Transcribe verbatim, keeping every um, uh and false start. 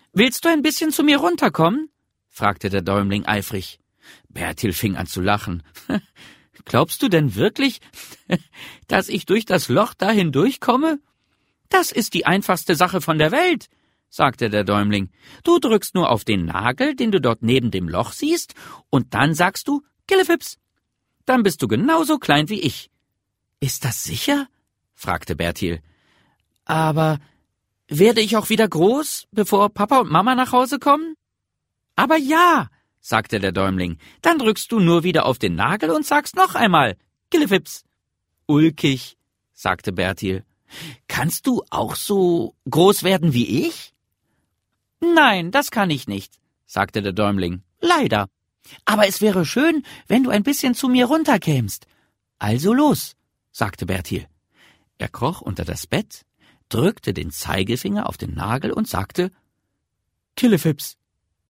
Willst du ein bisschen zu mir runterkommen?« fragte der Däumling eifrig. Bertil fing an zu lachen. »Glaubst du denn wirklich, dass ich durch das Loch da hindurchkomme? Das ist die einfachste Sache von der Welt«, sagte der Däumling. »Du drückst nur auf den Nagel, den du dort neben dem Loch siehst, und dann sagst du, Killefips. Dann bist du genauso klein wie ich.« »Ist das sicher?« fragte Bertil. »Aber werde ich auch wieder groß, bevor Papa und Mama nach Hause kommen?« »Aber ja«, sagte der Däumling. »Dann drückst du nur wieder auf den Nagel und sagst noch einmal, Killefips.« »Ulkig«, sagte Bertil. »Kannst du auch so groß werden wie ich?« »Nein, das kann ich nicht«, sagte der Däumling. »Leider. Aber es wäre schön, wenn du ein bisschen zu mir runterkämst.« »Also los«, sagte Bertil. Er kroch unter das Bett, drückte den Zeigefinger auf den Nagel und sagte, »Killefips.«